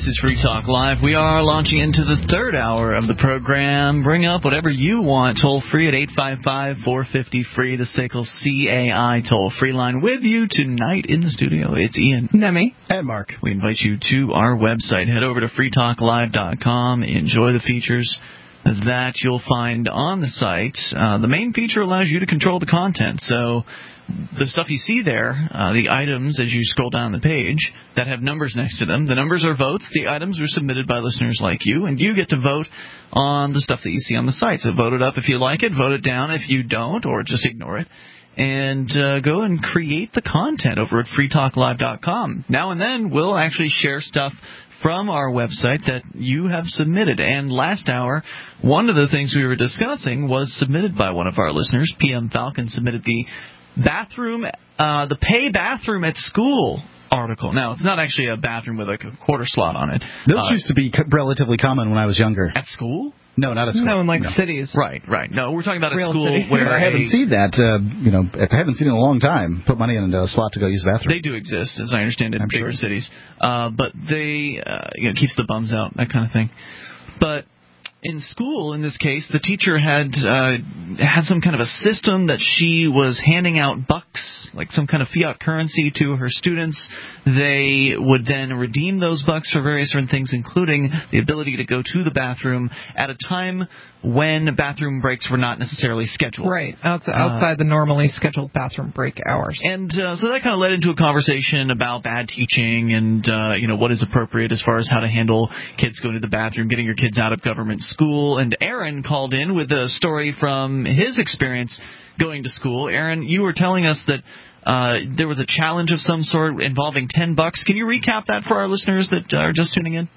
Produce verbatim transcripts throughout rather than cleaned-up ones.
is Free Talk Live. We are launching into the third hour of the program. Bring up whatever you want, toll-free at eight five five, four five zero, free, the S A C L C A I toll-free line. With you tonight in the studio, it's Ian. Nemi. And Mark. We invite you to our website. Head over to free talk live dot com. Enjoy the features that you'll find on the site. Uh, the main feature allows you to control the content. So the stuff you see there, uh, the items as you scroll down the page that have numbers next to them, the numbers are votes. The items are submitted by listeners like you, and you get to vote on the stuff that you see on the site. So vote it up if you like it, vote it down if you don't, or just ignore it. And uh, go and create the content over at free talk live dot com. Now and then, we'll actually share stuff from our website that you have submitted. And last hour, one of the things we were discussing was submitted by one of our listeners. P M Falcon submitted the bathroom, uh, the pay bathroom at school article. Now, it's not actually a bathroom with like a quarter slot on it. Those uh, used to be relatively common when I was younger. At school? No, not at school. No, in like no. cities. Right, right. No, we're talking about Real at school city. where I haven't a, seen that. Uh, you know, I haven't seen it in a long time. Put money in a slot to go use the bathroom. They do exist, as I understand it, in I'm bigger sure. cities. Uh, but they, uh, you know, keeps the bums out, that kind of thing. But in school, in this case, the teacher had uh, had some kind of a system that she was handing out bucks, like some kind of fiat currency to her students. They would then redeem those bucks for various different things, including the ability to go to the bathroom at a time when bathroom breaks were not necessarily scheduled. Right, outside, outside uh, the normally scheduled bathroom break hours. And uh, so that kind of led into a conversation about bad teaching and, uh, you know, what is appropriate as far as how to handle kids going to the bathroom, getting your kids out of government school. And Aaron called in with a story from his experience going to school. Aaron, you were telling us that uh, there was a challenge of some sort involving ten bucks. Can you recap that for our listeners that are just tuning in?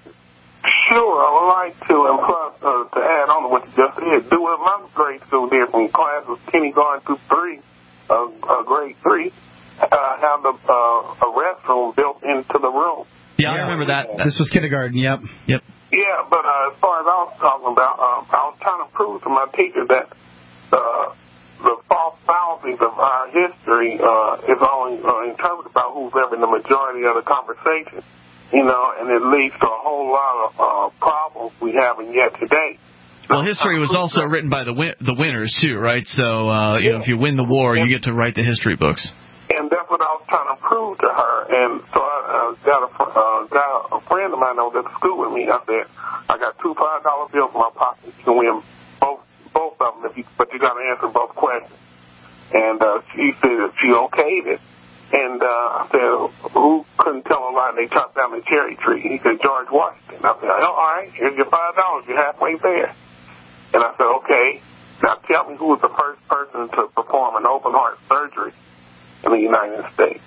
Sure, I would like to, and plus, uh, to add on to what you just said, do what my grade school did from classes kindergarten through three, uh, uh, grade three, uh, have the, uh, a restroom built into the room. Yeah, I remember that. This was kindergarten, yep. Yep. Yeah, but uh, as far as I was talking about, uh, I was trying to prove to my teacher that uh, the false fallacies of our history uh, is only uh, interpreted by who's ever in the majority of the conversation. You know, and it leads to a whole lot of uh, problems we haven't yet today. Well, history was also written by the win- the winners, too, right? So, uh, you know, if you win the war, you get to write the history books. And that's what I was trying to prove to her. And so I uh, got, a, uh, got a friend of mine that was at school with me. I said, I got two five dollar bills in my pocket. You can win both both of them, if you, but you got to answer both questions. And uh, she said she okayed it. And uh, I said, who couldn't tell a lie? They chopped down the cherry tree. He said, George Washington. I said, oh, all right, here's your five dollars. You're halfway there. And I said, okay. Now tell me who was the first person to perform an open heart surgery in the United States.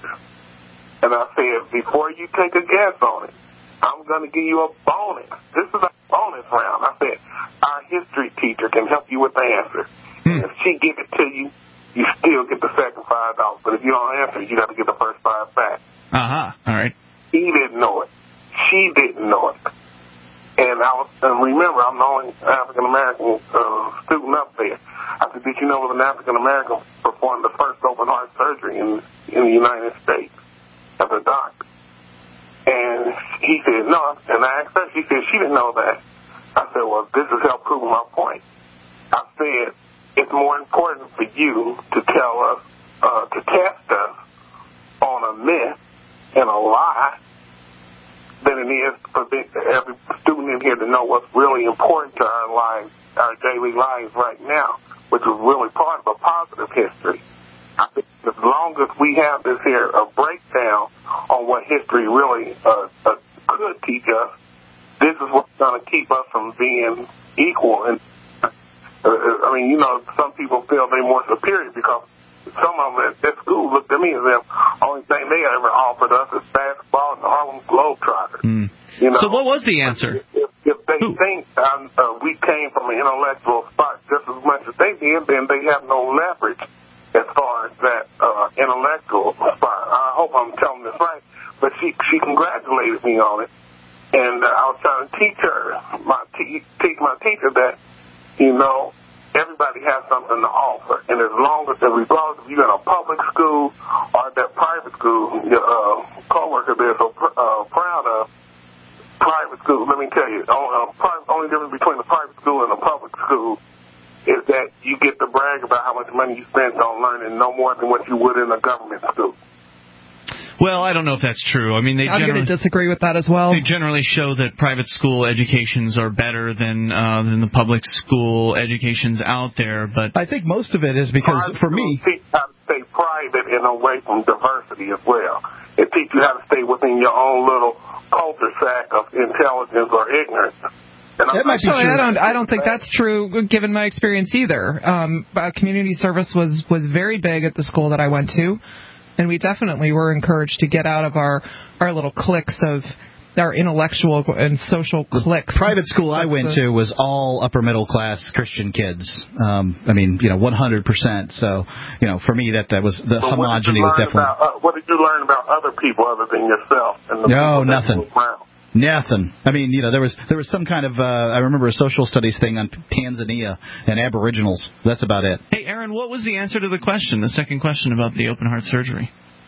And I said, before you take a guess on it, I'm going to give you a bonus. This is a bonus round. I said, our history teacher can help you with the answer. Hmm. If she give it to you, you still get the second five dollars. But if you don't answer, you got to get the first five back. Uh-huh. All right. He didn't know it. She didn't know it. And I was, and remember, I'm the only African-American uh, student up there. I said, did you know that an African-American performed the first open heart surgery in, in the United States as a doctor? And he said, no. And I asked her, she said she didn't know that. I said, well, this is help proving my point. I said, it's more important for you to tell us, uh, to test us on a myth and a lie than it is for the, every student in here to know what's really important to our lives, our daily lives right now, which is really part of a positive history. I think as long as we have this here, a breakdown on what history really uh, uh, could teach us, this is what's going to keep us from being equal. And uh, I mean, you know, some people feel they're more superior because some of them at, at school looked at me as if the only thing they ever offered us is basketball and the Harlem Globetrotters. Mm. You know? So what was the answer? If, if they Ooh. think um, uh, we came from an intellectual spot just as much as they did, then they have no leverage as far as that uh, intellectual spot. I hope I'm telling this right, but she she congratulated me on it, and uh, I was trying to teach her, my te- teach my teacher that, you know, everybody has something to offer, and as long as, regardless if you're in a public school or that private school, your uh, coworker they're so pr- uh, proud of, private school, let me tell you, uh, private, only difference between the private school and the public school is that you get to brag about how much money you spent on learning no more than what you would in a government school. Well, I don't know if that's true. I mean, they I'm generally, going to disagree with that as well. They generally show that private school educations are better than uh, than the public school educations out there. But I think most of it is because, private for me, teach how to stay private and away from diversity as well. It teaches you how to stay within your own little cul-de-sac of intelligence or ignorance. And that might be Actually, true. I don't. I don't think that's true, given my experience either. Um, uh, community service was was very big at the school that I went to, and we definitely were encouraged to get out of our our little cliques of our intellectual and social cliques. The private school I That's went the, to was all upper middle class Christian kids. Um, I mean, you know, one hundred percent. So, you know, for me, that that was the But homogeny was definitely. About, uh, what did you learn about other people other than yourself? And the No, people that nothing. you were around? Nothing. I mean, you know, there was there was some kind of uh, I remember a social studies thing on Tanzania and Aboriginals. That's about it. hey, Aaron, what was the answer to the question, the second question about the open heart surgery?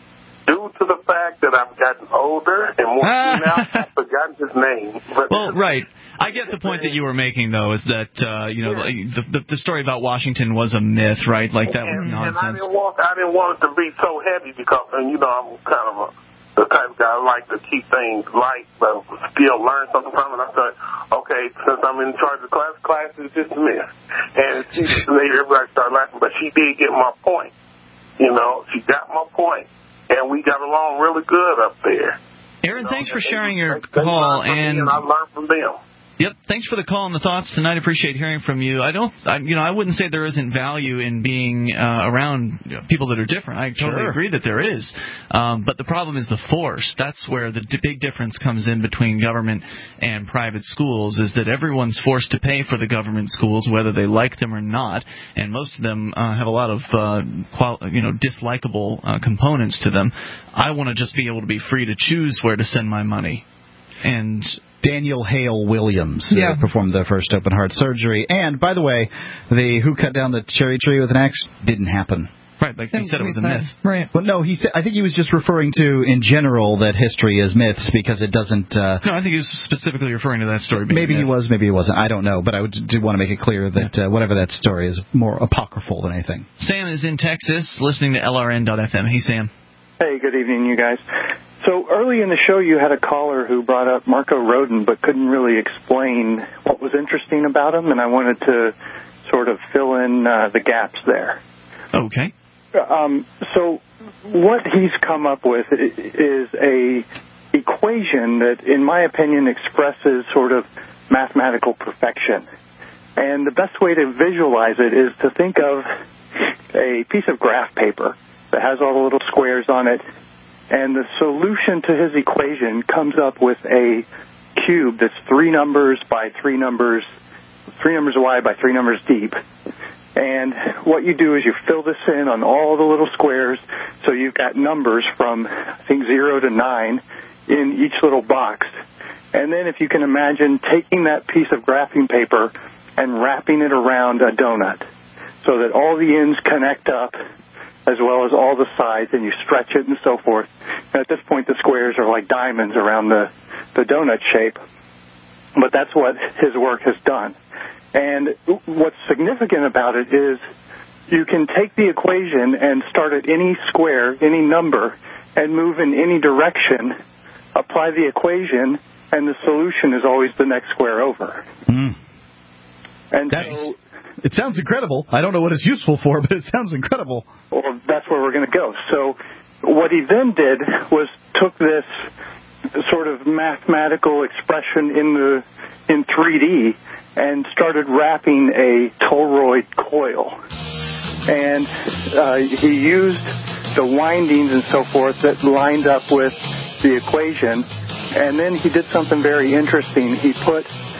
Due to the fact that I've gotten older and more now, I've forgotten his name. But Well, right. I get the point that you were making, though, is that uh, you know the, the the story about Washington was a myth, right? Like that was and, and I nonsense. didn't want I didn't want it to be so heavy because, and you know, I'm kind of a the type of guy I like to keep things light, but still learn something from it. I thought, okay, since I'm in charge of class, class is dismissed. And she, everybody started laughing, but she did get my point. You know, she got my point, and we got along really good up there. Aaron, You know, thanks for they- sharing your they, they call, learned from me and and I learned from them. Yep, thanks for the call and the thoughts tonight. Appreciate hearing from you. I don't, I, you know, I wouldn't say there isn't value in being uh, around you know, people that are different. I totally Sure. agree that there is, um, but the problem is the force. That's where the d- big difference comes in between government and private schools. Is that everyone's forced to pay for the government schools, whether they like them or not, and most of them uh, have a lot of, uh, qual- you know, dislikable uh, components to them. I want to just be able to be free to choose where to send my money, and. Daniel Hale Williams Yeah. uh, performed the first open heart surgery. And, by the way, the who cut down the cherry tree with an axe didn't happen. Right, like you said, it was a myth. Right. Well, no, he said, I think he was just referring to, in general, that history is myths because it doesn't... Uh, No, I think he was specifically referring to that story. Being maybe a he myth. was, maybe he wasn't. I don't know. But I would, did want to make it clear that uh, whatever that story is, more apocryphal than anything. Sam is in Texas, listening to L R N dot F M. Hey, Sam. Hey, good evening, you guys. So early in the show, you had a caller who brought up Marco Rodin, but couldn't really explain what was interesting about him, and I wanted to sort of fill in uh, the gaps there. Okay. Um, so what he's come up with is a equation that, in my opinion, expresses sort of mathematical perfection. And the best way to visualize it is to think of a piece of graph paper that has all the little squares on it, and the solution to his equation comes up with a cube that's three numbers by three numbers, three numbers wide by three numbers deep. And what you do is you fill this in on all the little squares, so you've got numbers from, I think, zero to nine in each little box. And then if you can imagine taking that piece of graphing paper and wrapping it around a donut so that all the ends connect up as well as all the sides, and you stretch it and so forth. And at this point, the squares are like diamonds around the, the donut shape. But that's what his work has done. And what's significant about it is you can take the equation and start at any square, any number, and move in any direction, apply the equation, and the solution is always the next square over. Mm. And That's, so... It sounds incredible. I don't know what it's useful for, but it sounds incredible. Well, that's where we're going to go. So what he then did was took this sort of mathematical expression in the in three D and started wrapping a toroid coil. And uh, he used the windings and so forth that lined up with the equation. And then he did something very interesting. He put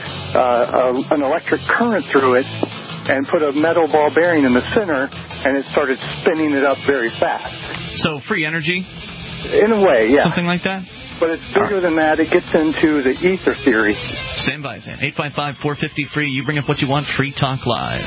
uh, a, an electric current through it and put a metal ball bearing in the center, and it started spinning it up very fast. So free energy? In a way, yeah. Something like that? But it's bigger than that. It gets into the ether theory. Stand by, Sam. eight five five, four five zero, free. You bring up what you want. Free Talk Live.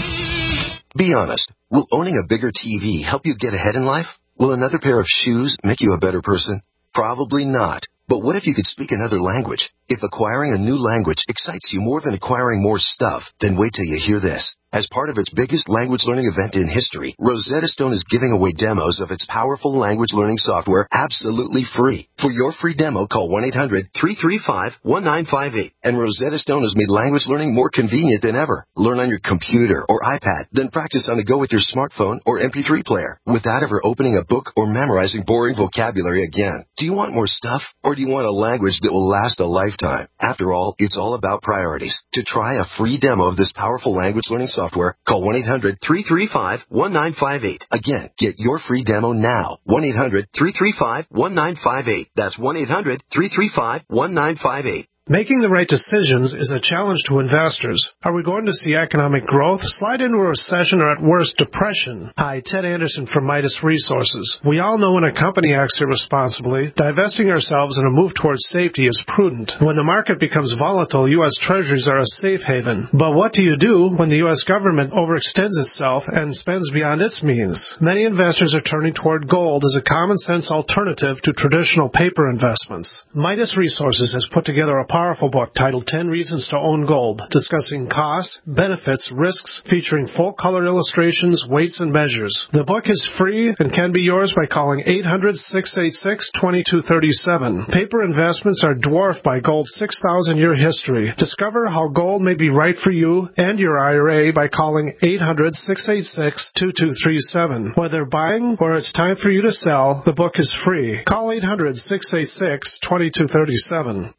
Be honest. Will owning a bigger T V help you get ahead in life? Will another pair of shoes make you a better person? Probably not. But what if you could speak another language? If acquiring a new language excites you more than acquiring more stuff, then wait till you hear this. As part of its biggest language learning event in history, Rosetta Stone is giving away demos of its powerful language learning software absolutely free. For your free demo, call one eight hundred three three five one nine five eight. And Rosetta Stone has made language learning more convenient than ever. Learn on your computer or iPad, then practice on the go with your smartphone or M P three player without ever opening a book or memorizing boring vocabulary again. Do you want more stuff, or do you want a language that will last a lifetime? After all, it's all about priorities. To try a free demo of this powerful language learning software, call one eight hundred three three five one nine five eight. Again, get your free demo now. one eight hundred three three five one nine five eight. That's one eight hundred three three five one nine five eight. Making the right decisions is a challenge to investors. Are we going to see economic growth, slide into a recession, or at worst, depression? Hi, Ted Anderson from Midas Resources. We all know when a company acts irresponsibly, divesting ourselves in a move towards safety is prudent. When the market becomes volatile, U S Treasuries are a safe haven. But what do you do when the U S government overextends itself and spends beyond its means? Many investors are turning toward gold as a common-sense alternative to traditional paper investments. Midas Resources has put together a powerful book titled ten Reasons to Own Gold, discussing costs, benefits, risks, featuring full-color illustrations, weights, and measures. The book is free and can be yours by calling eight hundred six eight six two two three seven. Paper investments are dwarfed by gold's six thousand year history. Discover how gold may be right for you and your I R A by calling eight hundred six eight six two two three seven. Whether buying or it's time for you to sell, the book is free. Call eight hundred six eight six two two three seven.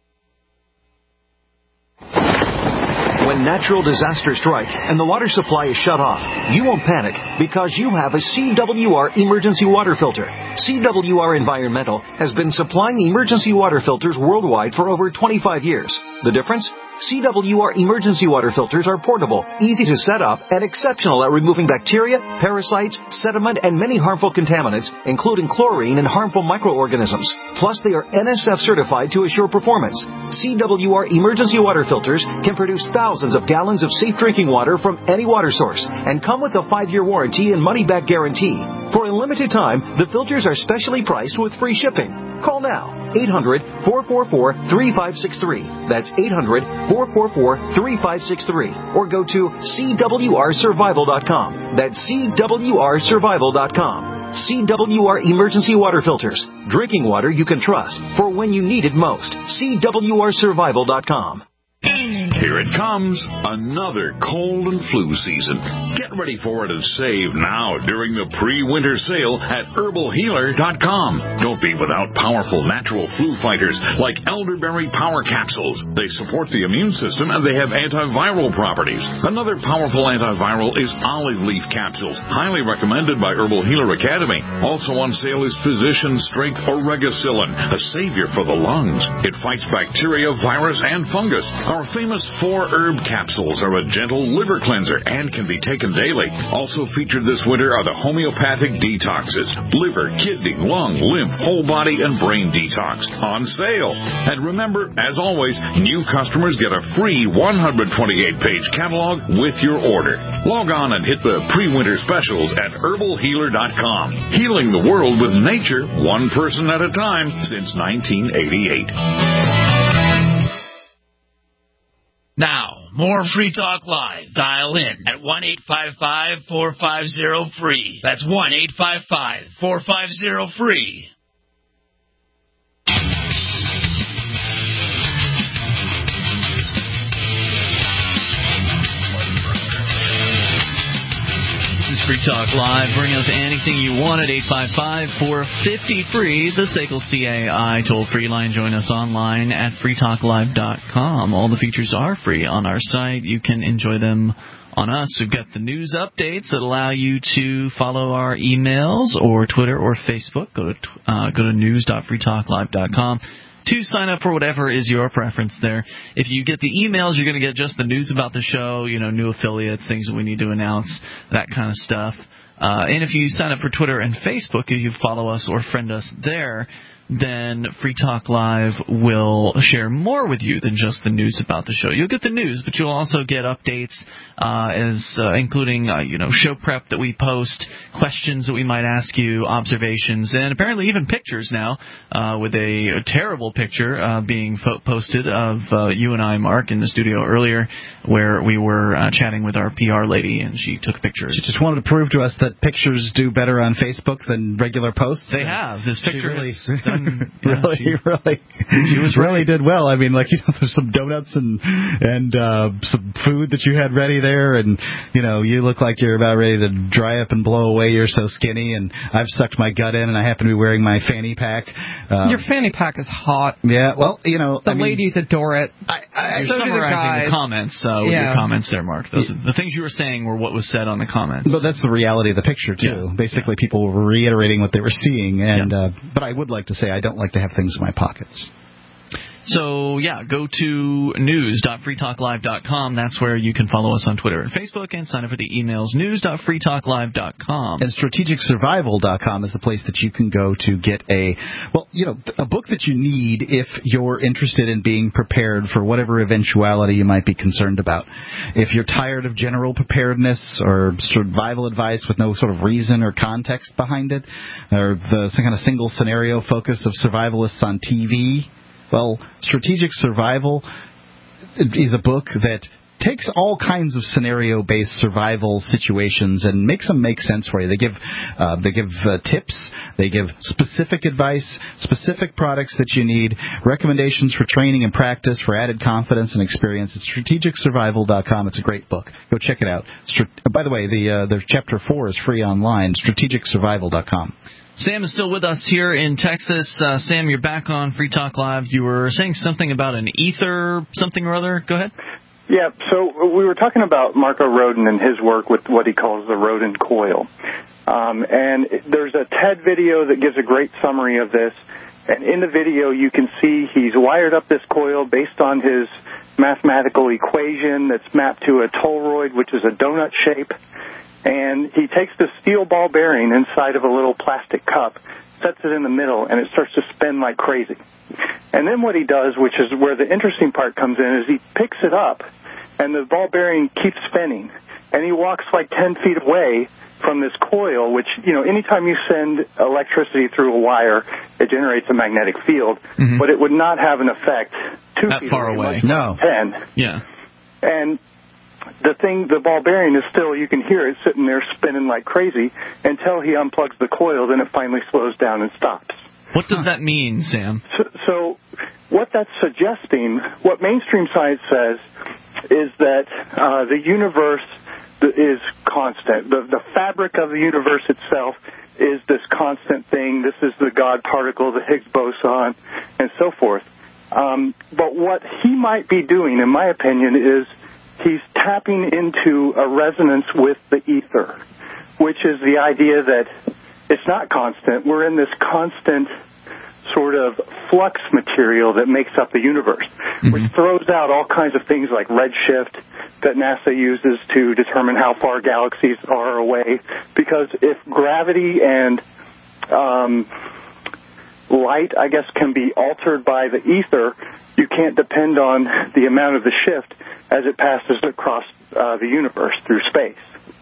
When natural disasters strike and the water supply is shut off, you won't panic because you have a C W R emergency water filter. C W R Environmental has been supplying emergency water filters worldwide for over twenty-five years. The difference? C W R emergency water filters are portable, easy to set up, and exceptional at removing bacteria, parasites, sediment, and many harmful contaminants, including chlorine and harmful microorganisms. Plus, they are N S F certified to assure performance. C W R emergency water filters can produce thousands of gallons of safe drinking water from any water source and come with a five-year warranty and money-back guarantee. For a limited time, the filters are specially priced with free shipping. Call now, eight hundred four four four three five six three. That's eight hundred four four four three five six three. Or go to C W R survival dot com. That's C W R survival dot com. C W R Emergency Water Filters. Drinking water you can trust for when you need it most. C W R survival dot com. Here it comes, another cold and flu season. Get ready for it and save now during the pre-winter sale at herbal healer dot com. Don't be without powerful natural flu fighters like elderberry power capsules. They support the immune system and they have antiviral properties. Another powerful antiviral is olive leaf capsules, highly recommended by Herbal Healer Academy. Also on sale is Physician Strength Oregacillin, a savior for the lungs. It fights bacteria, virus, and fungus. Our famous four herb capsules are a gentle liver cleanser and can be taken daily. Also featured this winter are the homeopathic detoxes, liver, kidney, lung, lymph, whole body, and brain detox on sale. And remember, as always, new customers get a free one hundred twenty-eight page catalog with your order. Log on and hit the pre-winter specials at herbal healer dot com. Healing the world with nature, one person at a time since nineteen eighty-eight. Now, more Free Talk Live. Dial in at one eight five five four five zero free. That's one eight five five four five zero free. Free Talk Live. Bring up anything you want at eight five five four five zero free, the S A C L C A I toll-free line. Join us online at free talk live dot com. All the features are free on our site. You can enjoy them on us. We've got the news updates that allow you to follow our emails or Twitter or Facebook. Go to uh, go to news dot free talk live dot com. To sign up for whatever is your preference there. If you get the emails, you're going to get just the news about the show, you know, new affiliates, things that we need to announce, that kind of stuff. Uh, and if you sign up for Twitter and Facebook, if you follow us or friend us there, then Free Talk Live will share more with you than just the news about the show. You'll get the news, but you'll also get updates, uh, as uh, including uh, you know show prep that we post, questions that we might ask you, observations, and apparently even pictures now, uh, with a, a terrible picture uh, being fo- posted of uh, you and I, Mark, in the studio earlier, where we were uh, chatting with our P R lady, and she took pictures. She just wanted to prove to us that pictures do better on Facebook than regular posts. They have. This picture really, has done, yeah, really, she, really, she was really right. did well. I mean, like, you know, there's some donuts and and uh, some food that you had ready there, and you know, you look like you're about ready to dry up and blow away. You're so skinny, and I've sucked my gut in, and I happen to be wearing my fanny pack. Um, Your fanny pack is hot. Yeah, well, you know, the I mean, ladies adore it. I, I, You're so summarizing the, the comments uh, with yeah. your comments there, Mark. Those the things you were saying were what was said on the comments. But that's the reality of the picture too. Yeah. Basically, yeah. people were reiterating what they were seeing, and yeah. uh, but I would like to say I don't like to have things in my pockets. So, yeah, go to news dot free talk live dot com. That's where you can follow us on Twitter and Facebook and sign up for the emails, news dot free talk live dot com. And strategic survival dot com is the place that you can go to get a, well, you know, a book that you need if you're interested in being prepared for whatever eventuality you might be concerned about. If you're tired of general preparedness or survival advice with no sort of reason or context behind it, or the some kind of single scenario focus of survivalists on T V, well, Strategic Survival is a book that takes all kinds of scenario-based survival situations and makes them make sense for you. They give uh, they give uh, tips, they give specific advice, specific products that you need, recommendations for training and practice for added confidence and experience. It's strategic survival dot com. It's a great book. Go check it out. Str- by the way, the uh, the chapter four is free online. strategic survival dot com. Sam is still with us here in Texas. Uh, Sam, you're back on Free Talk Live. You were saying something about an ether something or other. Go ahead. Yeah, so we were talking about Marco Rodin and his work with what he calls the Rodin coil. Um, and there's a TED video that gives a great summary of this. And in the video, you can see he's wired up this coil based on his mathematical equation that's mapped to a toroid, which is a donut shape. And he takes the steel ball bearing inside of a little plastic cup, sets it in the middle, and it starts to spin like crazy. And then what he does, which is where the interesting part comes in, is he picks it up, and the ball bearing keeps spinning. And he walks like ten feet away from this coil, which, you know, anytime you send electricity through a wire, it generates a magnetic field, mm-hmm. but it would not have an effect two that feet far away. away. No. ten. Yeah. And the thing, the ball bearing is still, you can hear it sitting there spinning like crazy until he unplugs the coil, then it finally slows down and stops. What does that mean, Sam? So, so what that's suggesting, what mainstream science says, is that uh, the universe is constant. The, the fabric of the universe itself is this constant thing. This is the God particle, the Higgs boson, and so forth. Um, but what he might be doing, in my opinion, is he's tapping into a resonance with the ether, which is the idea that it's not constant. We're in this constant sort of flux material that makes up the universe, mm-hmm. which throws out all kinds of things like redshift that NASA uses to determine how far galaxies are away. Because if gravity and um, light, I guess, can be altered by the ether, you can't depend on the amount of the shift as it passes across uh, the universe through space.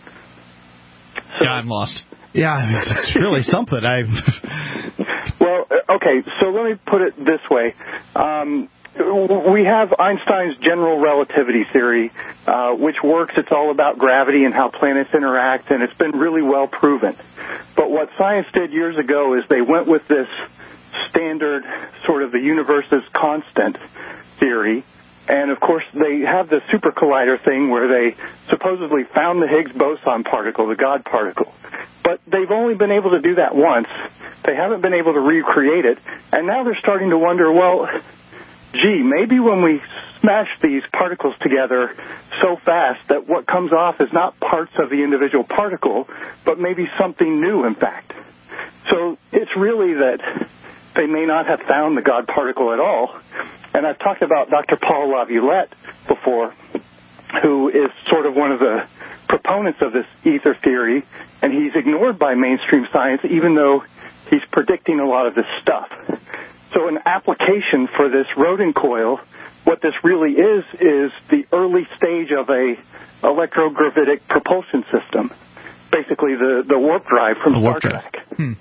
So, yeah, I'm lost. Yeah, it's really something. I. Well, okay, so let me put it this way. Um, we have Einstein's general relativity theory, uh, which works. It's all about gravity and how planets interact, and it's been really well proven. But what science did years ago is they went with this standard sort of the universe is constant theory. And, of course, they have the super collider thing where they supposedly found the Higgs boson particle, the God particle. But they've only been able to do that once. They haven't been able to recreate it. And now they're starting to wonder, well, gee, maybe when we smash these particles together so fast that what comes off is not parts of the individual particle, but maybe something new, in fact. So it's really that they may not have found the God particle at all. And I've talked about Doctor Paul Laviolette before, who is sort of one of the proponents of this ether theory, and he's ignored by mainstream science even though he's predicting a lot of this stuff. So an application for this rodent coil, what this really is, is the early stage of a electrogravitic propulsion system, basically the, the warp drive from the Star warp drive. Trek. Hmm.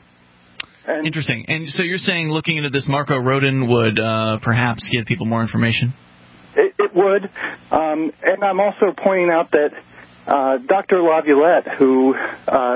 And Interesting. And so you're saying looking into this Marco Rodin would uh, perhaps give people more information? It, it would. Um, and I'm also pointing out that uh, Doctor Laviolette, who uh,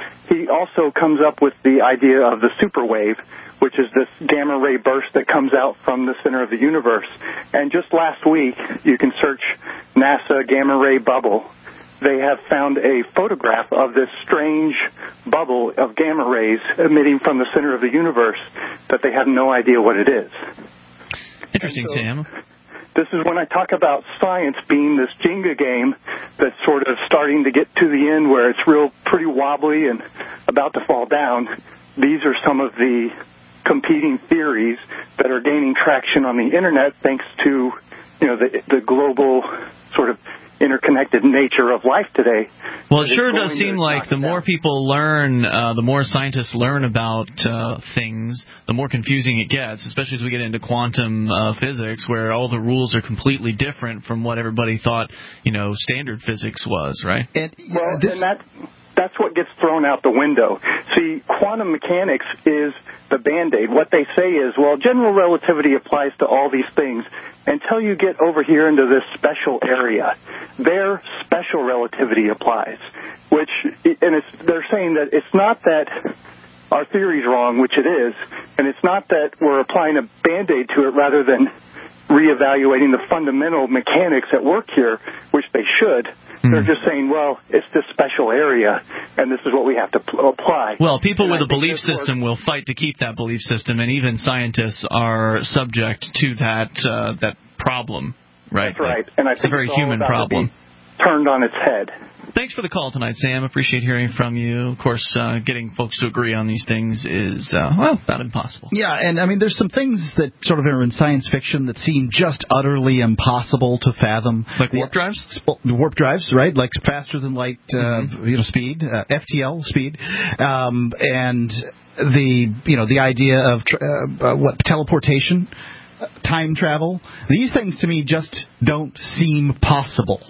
he also comes up with the idea of the superwave, which is this gamma ray burst that comes out from the center of the universe. And just last week, you can search NASA gamma ray bubble. They have found a photograph of this strange bubble of gamma rays emitting from the center of the universe that they have no idea what it is. Interesting, so, Sam. This is when I talk about science being this Jenga game that's sort of starting to get to the end where it's real pretty wobbly and about to fall down. These are some of the competing theories that are gaining traction on the internet thanks to, you know, the, the global sort of interconnected nature of life today. Well, it sure does seem like the more people learn, uh, the more scientists learn about uh, things, the more confusing it gets, especially as we get into quantum uh, physics, where all the rules are completely different from what everybody thought, you know, standard physics was, right? And, well, this... and that, that's what gets thrown out the window. See, quantum mechanics is the Band-Aid. What they say is, well, general relativity applies to all these things until you get over here into this special area. There, special relativity applies, which, and it's, they're saying that it's not that our theory's wrong, which it is, and it's not that we're applying a Band-Aid to it rather than reevaluating the fundamental mechanics at work here, which they should. Mm. They're just saying, well, it's this special area, and this is what we have to pl- apply. Well, people and with I a belief system works. will fight to keep that belief system, and even scientists are subject to that uh, that problem, right? That's right. And I it's think a very it's human problem. Turned on its head. Thanks for the call tonight, Sam. Appreciate hearing from you. Of course, uh, getting folks to agree on these things is, uh, well, not impossible. Yeah, and I mean, there's some things that sort of are in science fiction that seem just utterly impossible to fathom. Like warp drives? Well, warp drives, right? Like faster than light, uh, mm-hmm. you know, speed, uh, F T L speed, um, and the, you know, the idea of uh, uh, what teleportation, uh, time travel. These things to me just don't seem possible.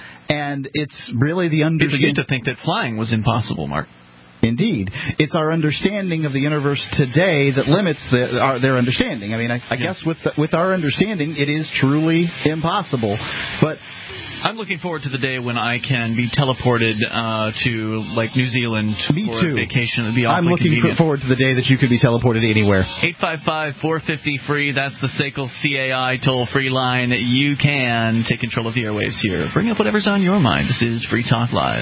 And it's really the understanding. People used to think that flying was impossible, Mark. Indeed. It's our understanding of the universe today that limits the, our, their understanding. I mean, I, I yeah. guess with the, with our understanding, it is truly impossible. But I'm looking forward to the day when I can be teleported uh, to, like, New Zealand Me for too. a vacation. It'd be awfully I'm looking convenient. forward to the day that you could be teleported anywhere. eight five five, four five zero, free. That's the S A C L C A I toll-free line. You can take control of the airwaves here. Bring up whatever's on your mind. This is Free Talk Live.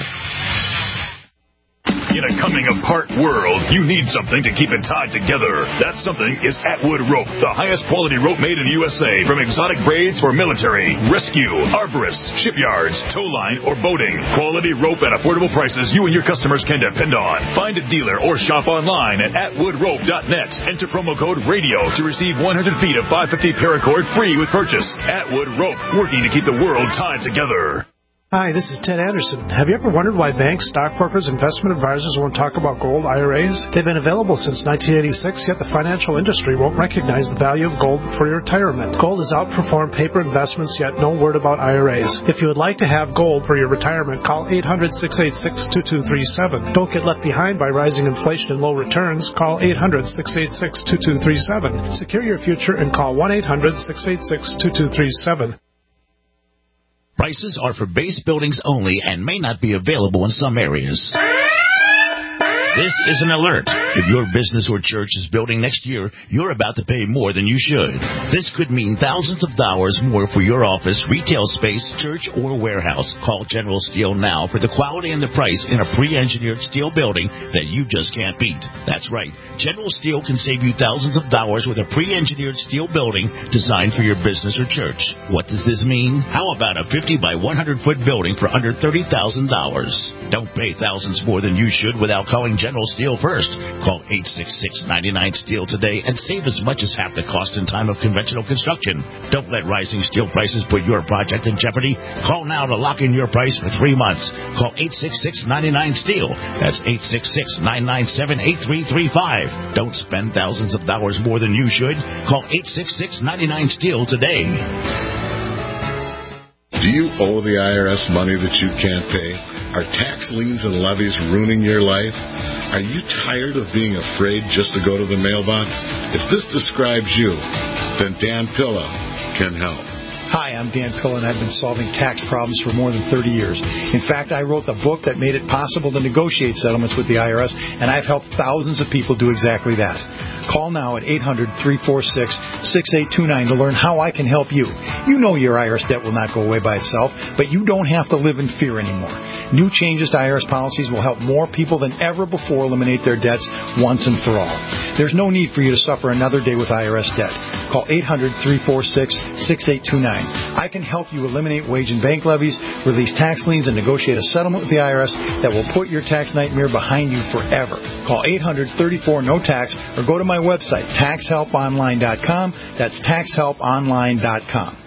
In a coming-apart world, you need something to keep it tied together. That something is Atwood Rope, the highest quality rope made in the U S A, from exotic braids for military, rescue, arborists, shipyards, tow line, or boating. Quality rope at affordable prices you and your customers can depend on. Find a dealer or shop online at atwood rope dot net. Enter promo code RADIO to receive one hundred feet of five fifty paracord free with purchase. Atwood Rope, working to keep the world tied together. Hi, this is Ted Anderson. Have you ever wondered why banks, stockbrokers, investment advisors won't talk about gold I R As? They've been available since nineteen eighty-six, yet the financial industry won't recognize the value of gold for your retirement. Gold has outperformed paper investments, yet no word about I R As. If you would like to have gold for your retirement, call eight hundred, six eight six, two two three seven. Don't get left behind by rising inflation and low returns. Call eight hundred, six eight six, two two three seven. Secure your future and call one eight hundred, six eight six, two two three seven. Prices are for base buildings only and may not be available in some areas. This is an alert. If your business or church is building next year, you're about to pay more than you should. This could mean thousands of dollars more for your office, retail space, church, or warehouse. Call General Steel now for the quality and the price in a pre-engineered steel building that you just can't beat. That's right. General Steel can save you thousands of dollars with a pre-engineered steel building designed for your business or church. What does this mean? How about a fifty by one hundred foot building for under thirty thousand dollars? Don't pay thousands more than you should without calling General General Steel first. Call eight six six, nine nine, STEEL today and save as much as half the cost and time of conventional construction. Don't let rising steel prices put your project in jeopardy. Call now to lock in your price for three months. Call eight six six, nine nine, STEEL. That's eight six six, nine nine seven, eight three three five. Don't spend thousands of dollars more than you should. Call eight six six, nine nine, STEEL today. Do you owe the I R S money that you can't pay? Are tax liens and levies ruining your life? Are you tired of being afraid just to go to the mailbox? If this describes you, then Dan Pilla can help. Hi, I'm Dan Pilla, and I've been solving tax problems for more than thirty years. In fact, I wrote the book that made it possible to negotiate settlements with the I R S, and I've helped thousands of people do exactly that. Call now at eight hundred, three four six, six eight two nine to learn how I can help you. You know your I R S debt will not go away by itself, but you don't have to live in fear anymore. New changes to I R S policies will help more people than ever before eliminate their debts once and for all. There's no need for you to suffer another day with I R S debt. Call eight hundred, three four six, six eight two nine. I can help you eliminate wage and bank levies, release tax liens, and negotiate a settlement with the I R S that will put your tax nightmare behind you forever. Call eight hundred, thirty-four, no tax or go to my website, tax help online dot com. That's tax help online dot com.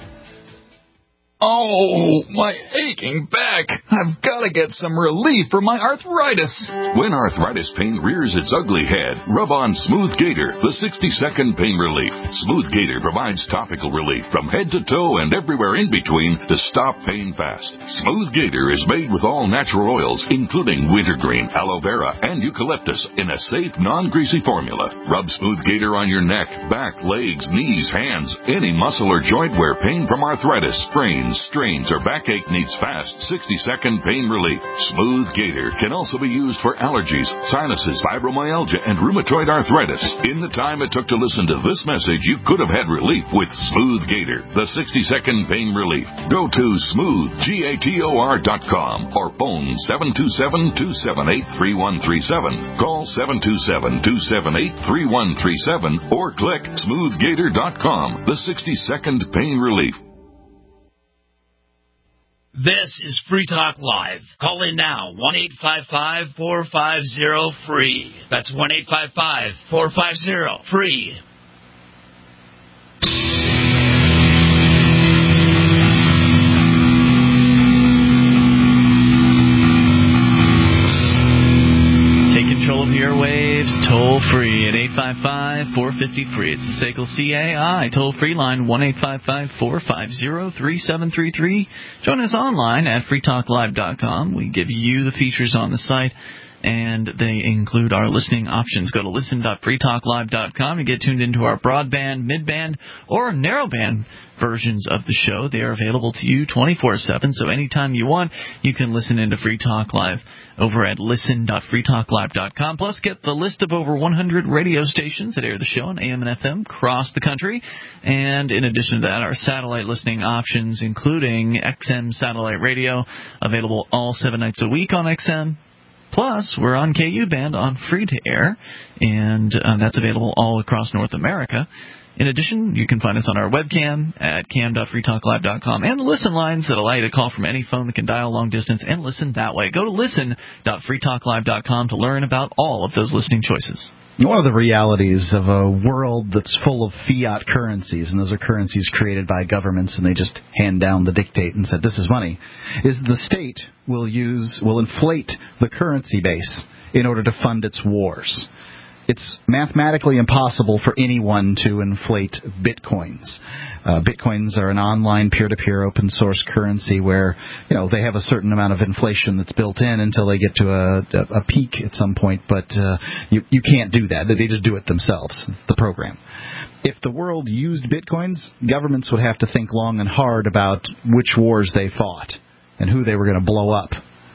Oh, my aching back. I've got to get some relief for my arthritis. When arthritis pain rears its ugly head, rub on Smooth Gator, the sixty-second pain relief. Smooth Gator provides topical relief from head to toe and everywhere in between to stop pain fast. Smooth Gator is made with all natural oils, including wintergreen, aloe vera, and eucalyptus in a safe, non-greasy formula. Rub Smooth Gator on your neck, back, legs, knees, hands, any muscle or joint where pain from arthritis, sprains, strains, or backache needs fast sixty-second pain relief. Smooth Gator can also be used for allergies, sinuses, fibromyalgia, and rheumatoid arthritis. In the time it took to listen to this message, you could have had relief with Smooth Gator, the sixty-second pain relief. Go to smooth gator dot com or phone seven two seven, two seven eight, three one three seven. Call seven two seven, two seven eight, three one three seven or click smooth gator dot com, the sixty-second pain relief. This is Free Talk Live. Call in now, one eight five five, four five zero, free. That's one eight five five, four five zero, free. Take control of the airwaves, toll free at eight five five, four five zero, free. It's the S A C L C A I toll free line, one eight five five, four five zero, three seven three three. Join us online at free talk live dot com. We give you the features on the site, and they include our listening options. Go to listen dot free talk live dot com and get tuned into our broadband, midband, or narrowband versions of the show. They are available to you twenty-four seven, so anytime you want, you can listen into Free Talk Live over at listen dot free talk live dot com. Plus, get the list of over one hundred radio stations that air the show on A M and F M across the country. And in addition to that, our satellite listening options, including X M satellite radio, available all seven nights a week on X M. Plus, we're on K U band on free-to-air, and uh, that's available all across North America. In addition, you can find us on our webcam at cam dot free talk live dot com and the listen lines that allow you to call from any phone that can dial long distance and listen that way. Go to listen dot free talk live dot com to learn about all of those listening choices. One of the realities of a world that's full of fiat currencies, and those are currencies created by governments, and they just hand down the dictate and said, this is money, is the state will use, will inflate the currency base in order to fund its wars. It's mathematically impossible for anyone to inflate bitcoins. Uh, bitcoins are an online peer-to-peer open-source currency where, you know, they have a certain amount of inflation that's built in until they get to a, a, a peak at some point. But uh, you, you can't do that. They just do it themselves, the program. If the world used bitcoins, governments would have to think long and hard about which wars they fought and who they were going to blow up.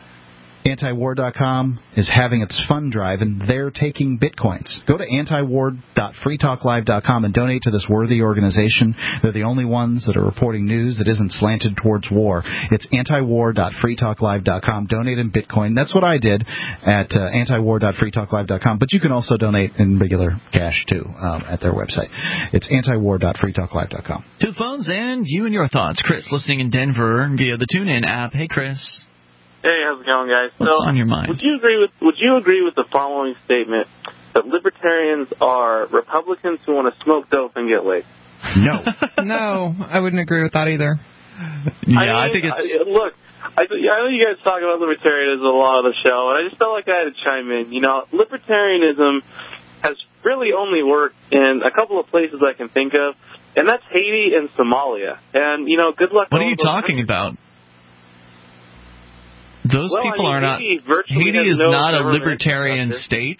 anti war dot com is having its fund drive, and they're taking bitcoins. Go to anti war dot free talk live dot com and donate to this worthy organization. They're the only ones that are reporting news that isn't slanted towards war. It's anti war dot free talk live dot com. Donate in Bitcoin. That's what I did at uh, anti war dot free talk live dot com, but you can also donate in regular cash, too, um, at their website. It's anti war dot free talk live dot com. Two phones and you and your thoughts. Chris listening in Denver via the TuneIn app. Hey, Chris. Hey, how's it going, guys? What's so, on your mind? Would you agree with Would you agree with the following statement that libertarians are Republicans who want to smoke dope and get laid? No. No, I wouldn't agree with that either. Yeah, I, mean, I think it's. I, look, I, I know you guys talk about libertarianism a lot on the show, and I just felt like I had to chime in. You know, libertarianism has really only worked in a couple of places I can think of, and that's Haiti and Somalia. And, you know, good luck. What are you talking about? Those well, people I mean, are Haiti not. Haiti is no not a libertarian state.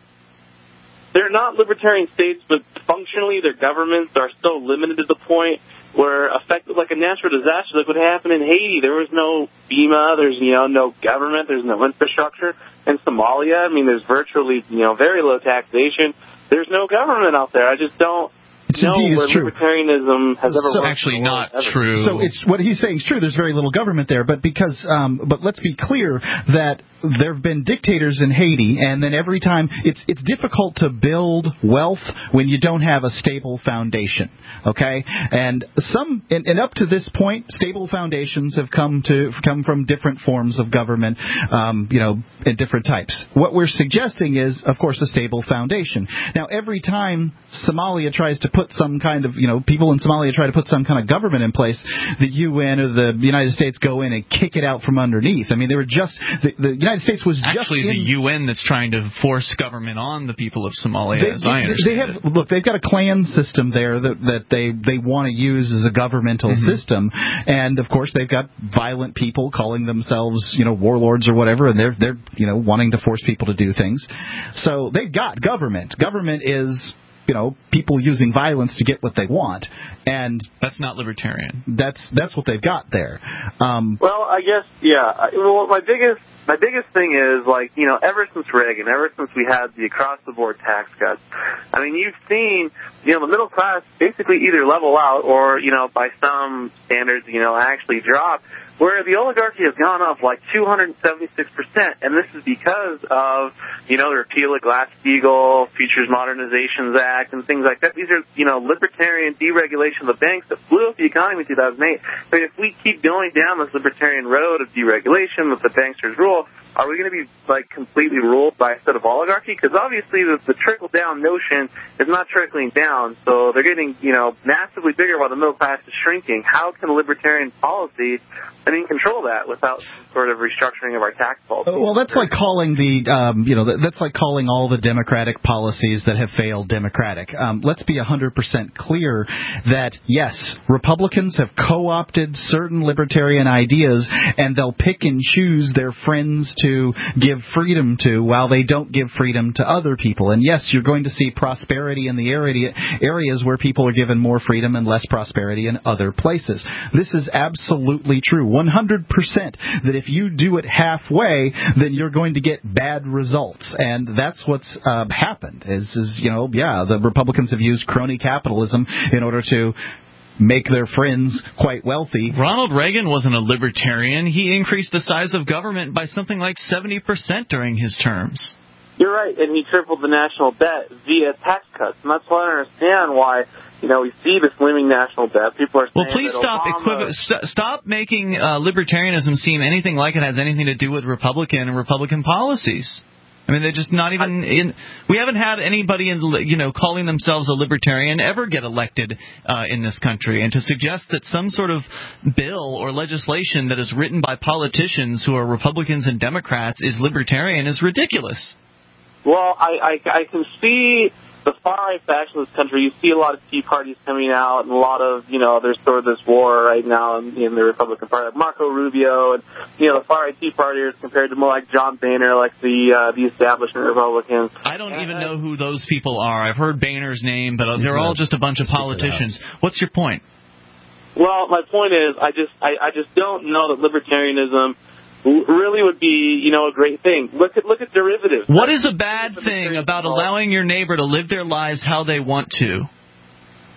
They're not libertarian states, but functionally their governments are so limited to the point where, affected like a natural disaster, like what happened in Haiti, there was no FEMA, there's you know no government, there's no infrastructure. In Somalia, I mean, there's virtually you know very low taxation. There's no government out there. I just don't. It's know indeed where is true. libertarianism has ever so, worked actually in the not world, ever. true. So it's what he's saying is true. There's very little government there, but because um, but let's be clear that there have been dictators in Haiti, and then every time it's it's difficult to build wealth when you don't have a stable foundation. Okay, and some and, and up to this point, stable foundations have come to come from different forms of government, um, you know, in different types. What we're suggesting is, of course, a stable foundation. Now, every time Somalia tries to put some kind of, you know, people in Somalia try to put some kind of government in place, the U N or the United States go in and kick it out from underneath. I mean, they were just the, the United States was actually just the in, U N that's trying to force government on the people of Somalia. They, as I understand they have it. look. They've got a clan system there that that they they want to use as a governmental mm-hmm. system, and of course they've got violent people calling themselves you know warlords or whatever, and they're they're you know wanting to force people to do things. So they've got government. Government is. You know, people using violence to get what they want, and that's not libertarian. That's that's what they've got there. Um, well, I guess yeah. I, well, my biggest my biggest thing is like you know, ever since Reagan, ever since we had the across the board tax cuts. I mean, you've seen you know the middle class basically either level out or you know by some standards you know actually drop. Where the oligarchy has gone up like two hundred seventy-six percent, and this is because of, you know, the repeal of Glass-Steagall, Futures Modernizations Act, and things like that. These are, you know, libertarian deregulation of the banks that blew up the economy in two thousand eight. I mean, if we keep going down this libertarian road of deregulation, that the banksters rule, are we going to be, like, completely ruled by a set of oligarchy? Because obviously the, the trickle-down notion is not trickling down, so they're getting, you know, massively bigger while the middle class is shrinking. How can libertarian policy, I mean, control that without some sort of restructuring of our tax policy? Well, that's like calling the, um, you know, that's like calling all the Democratic policies that have failed Democratic. Um, let's be one hundred percent clear that, yes, Republicans have co-opted certain libertarian ideas, and they'll pick and choose their friends to give freedom to while they don't give freedom to other people. And yes, you're going to see prosperity in the area, areas where people are given more freedom and less prosperity in other places. This is absolutely true. one hundred percent that if you do it halfway, then you're going to get bad results. And that's what's uh, happened is, is, you know, yeah, the Republicans have used crony capitalism in order to make their friends quite wealthy. Ronald Reagan wasn't a libertarian. He increased the size of government by something like seventy percent during his terms. You're right, and he tripled the national debt via tax cuts. And that's why I understand why, you know, we see this looming national debt. People are saying well, please that stop Obama... equiv- st- stop making uh, libertarianism seem anything like it has anything to do with Republican and Republican policies. I mean, they're just not even in. We haven't had anybody, in, you know, calling themselves a libertarian ever get elected uh, in this country. And to suggest that some sort of bill or legislation that is written by politicians who are Republicans and Democrats is libertarian is ridiculous. Well, I, I, I can see the far-right faction of this country. You see a lot of Tea Parties coming out, and a lot of, you know, there's sort of this war right now in, in the Republican Party, like Marco Rubio, and, you know, the far-right Tea Partiers compared to more like John Boehner, like the uh, the establishment Republicans. I don't and, even know who those people are. I've heard Boehner's name, but they're all just a bunch of politicians. What's your point? Well, my point is, I just, I, I just don't know that libertarianism really would be, you know, a great thing. Look at look at derivatives. What is a bad thing about allowing your neighbor to live their lives how they want to?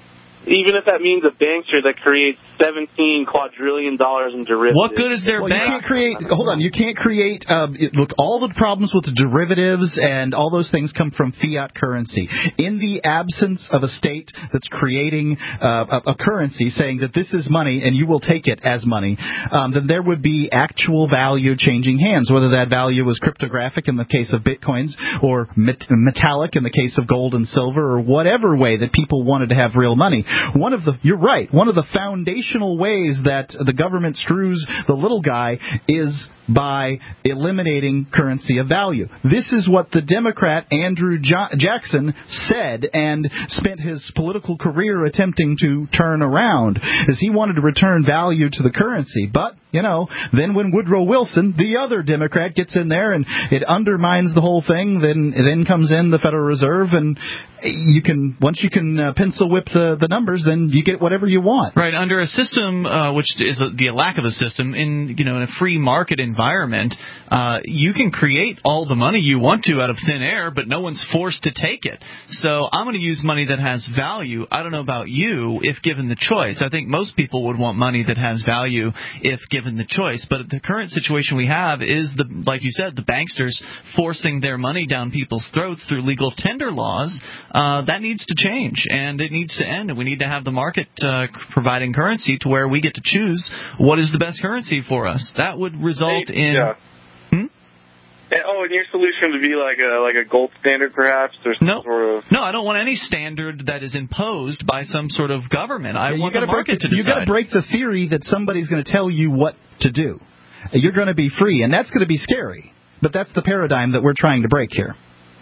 even if that means a bankster that creates seventeen quadrillion dollars in derivatives. What good is their well, bank? You can't create. Hold on, you can't create. Uh, it, look, all the problems with the derivatives and all those things come from fiat currency. In the absence of a state that's creating uh, a, a currency, saying that this is money and you will take it as money, um, then there would be actual value changing hands. Whether that value was cryptographic in the case of bitcoins, or met- metallic in the case of gold and silver, or whatever way that people wanted to have real money. One of the, you're right, one of the foundational ways that the government screws the little guy is by eliminating currency of value. This is what the Democrat Andrew jo- Jackson said and spent his political career attempting to turn around, is he wanted to return value to the currency. But, you know, then when Woodrow Wilson, the other Democrat, gets in there and it undermines the whole thing, then then comes in the Federal Reserve, and you can, once you can uh, pencil whip the, the numbers, then you get whatever you want. Right, under a system, uh, which is a, the lack of a system, in, you know, in a free market environment, uh, you can create all the money you want to out of thin air, but no one's forced to take it. So I'm going to use money that has value. I don't know about you, if given the choice. I think most people would want money that has value if given the choice. But the current situation we have is, the, like you said, the banksters forcing their money down people's throats through legal tender laws. Uh, that needs to change, and it needs to end, and we need to have the market uh, providing currency to where we get to choose what is the best currency for us. That would result hey, in... Yeah. Hmm? And, oh, and your solution would be like a like a gold standard, perhaps? Or some no, sort of... no, I don't want any standard that is imposed by some sort of government. I yeah, want the market the, to decide. You've got to break the theory that somebody's going to tell you what to do. You're going to be free, and that's going to be scary. But that's the paradigm that we're trying to break here.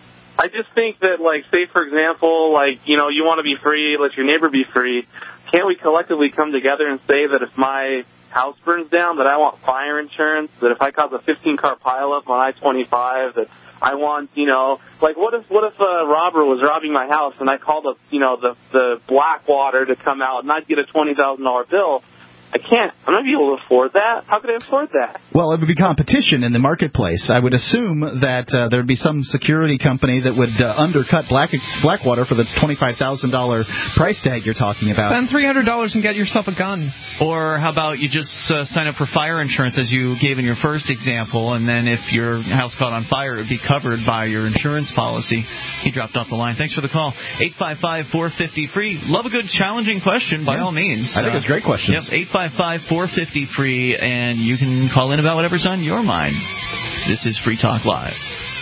I just think that, like, say, for example, like, you know, you want to be free, let your neighbor be free. Can't we collectively come together and say that if my house burns down, that I want fire insurance, that if I cause a fifteen-car pileup on I twenty-five, that I want, you know, like, what if what if a robber was robbing my house and I called up, you know, the the Blackwater to come out and I'd get a twenty thousand dollars bill? I can't. I'm not going to be able to afford that. How could I afford that? Well, it would be competition in the marketplace. I would assume that uh, there would be some security company that would uh, undercut Black Blackwater for the twenty-five thousand dollars price tag you're talking about. Spend three hundred dollars and get yourself a gun. Or how about you just uh, sign up for fire insurance, as you gave in your first example, and then if your house caught on fire, it would be covered by your insurance policy. He dropped off the line. Thanks for the call. eight five five, four five zero, free. Love a good challenging question, by yeah. all means. I think uh, it's a great question. Yep, eight five five, four five zero, free, and you can call in about whatever's on your mind. This is Free Talk Live.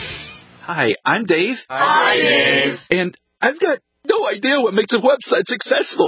Hi, I'm Dave. Hi, Dave. And I've got no idea what makes a website successful.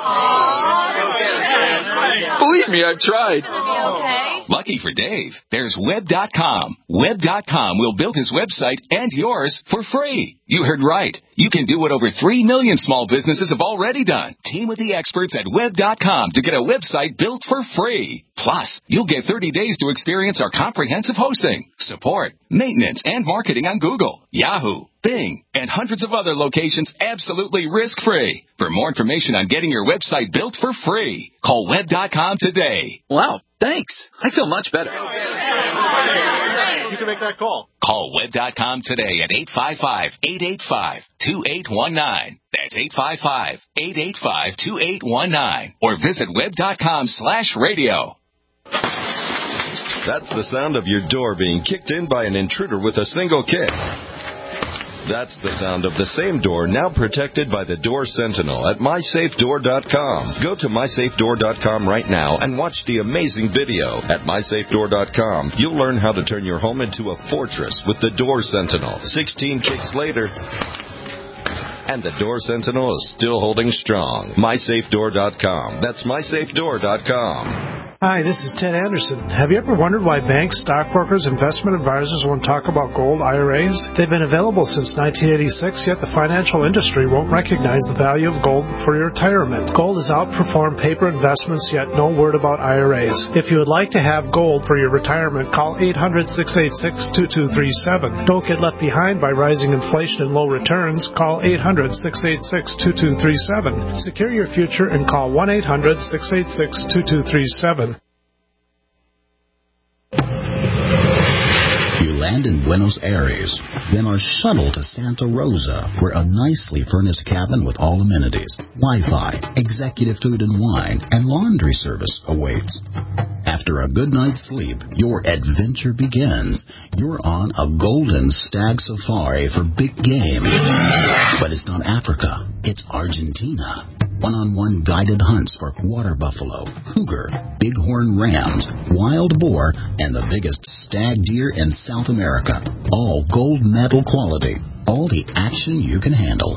Believe me, I've tried. Okay. Lucky for Dave, there's web dot com. web dot com will build his website and yours for free. You heard right. You can do what over three million small businesses have already done. Team with the experts at web dot com to get a website built for free. Plus, you'll get thirty days to experience our comprehensive hosting, support, maintenance, and marketing on Google, Yahoo, Bing, and hundreds of other locations absolutely risk-free. For more information on getting your website built for free, call web dot com today. Wow, thanks. I feel much better. You can make that call. Call web dot com today at eight five five, eight eight five, two eight one nine. That's eight five five, eight eight five, two eight one nine. Or visit web dot com slash radio. That's the sound of your door being kicked in by an intruder with a single kick. That's the sound of the same door now protected by the Door Sentinel at my safe door dot com. Go to my safe door dot com right now and watch the amazing video. At my safe door dot com, you'll learn how to turn your home into a fortress with the Door Sentinel. sixteen kicks later, and the Door Sentinel is still holding strong. my safe door dot com. That's my safe door dot com. Hi, this is Ted Anderson. Have you ever wondered why banks, stockbrokers, investment advisors won't talk about gold I R As? They've been available since nineteen eighty-six, yet the financial industry won't recognize the value of gold for your retirement. Gold has outperformed paper investments, yet no word about I R As. If you would like to have gold for your retirement, call eight hundred, six eight six, two two three seven. Don't get left behind by rising inflation and low returns. Call eight hundred, six eight six, two two three seven. Secure your future and call one eight hundred, six eight six, two two three seven. land in Buenos Aires, then are shuttled to Santa Rosa, where a nicely furnished cabin with all amenities, Wi-Fi, executive food and wine, and laundry service awaits. After a good night's sleep, your adventure begins. You're on a golden stag safari for big game. But it's not Africa, it's Argentina. One-on-one guided hunts for water buffalo, cougar, bighorn rams, wild boar, and the biggest stag deer in South America. All gold medal quality. All the action you can handle.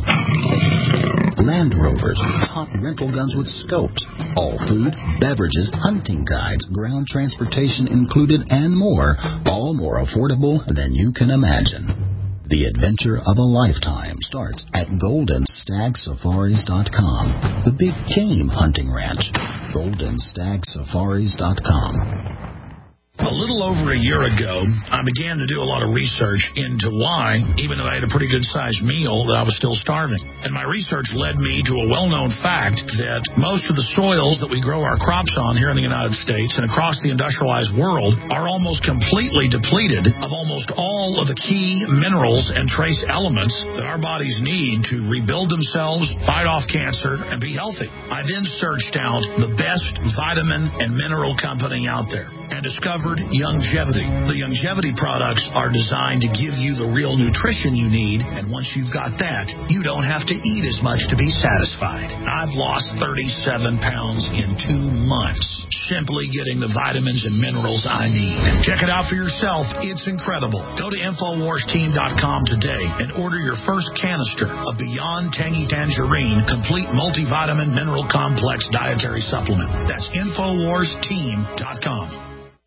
Land Rovers, top rental guns with scopes. All food, beverages, hunting guides, ground transportation included, and more. All more affordable than you can imagine. The adventure of a lifetime starts at golden stag safaris dot com, the big game hunting ranch. golden stag safaris dot com. A little over a year ago, I began to do a lot of research into why, even though I had a pretty good-sized meal, that I was still starving. And my research led me to a well-known fact that most of the soils that we grow our crops on here in the United States and across the industrialized world are almost completely depleted of almost all of the key minerals and trace elements that our bodies need to rebuild themselves, fight off cancer, and be healthy. I then searched out the best vitamin and mineral company out there and discovered Youngevity. The Youngevity products are designed to give you the real nutrition you need, and once you've got that, you don't have to eat as much to be satisfied. I've lost thirty-seven pounds in two months simply getting the vitamins and minerals I need. Check it out for yourself. It's incredible. Go to Infowars Team dot com today and order your first canister of Beyond Tangy Tangerine Complete Multivitamin Mineral Complex Dietary Supplement. That's Infowars Team dot com.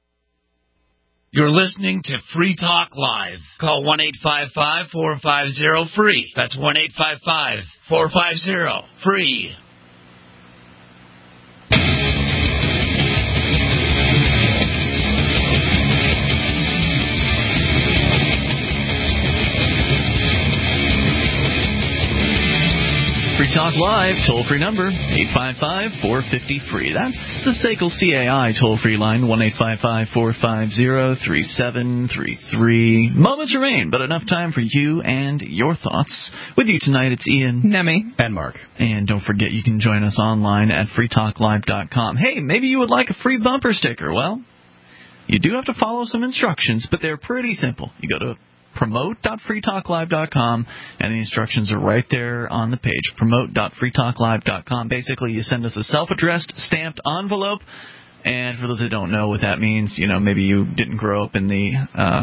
You're listening to Free Talk Live. Call one eight five five, four five zero, free. That's one eight five five, four five zero, free. Free Talk Live, toll-free number, eight five five, four five zero, free. That's the S A C L C A I toll-free line, one eight five five, four five zero, three seven three three. Moments remain, but enough time for you and your thoughts. With you tonight, it's Ian. Nemi. And Mark. And don't forget, you can join us online at free talk live dot com. Hey, maybe you would like a free bumper sticker. Well, you do have to follow some instructions, but they're pretty simple. You go to promote dot free talk live dot com, and the instructions are right there on the page, promote dot free talk live dot com. Basically, you send us a self-addressed stamped envelope, and for those that don't know what that means, you know, maybe you didn't grow up in the uh,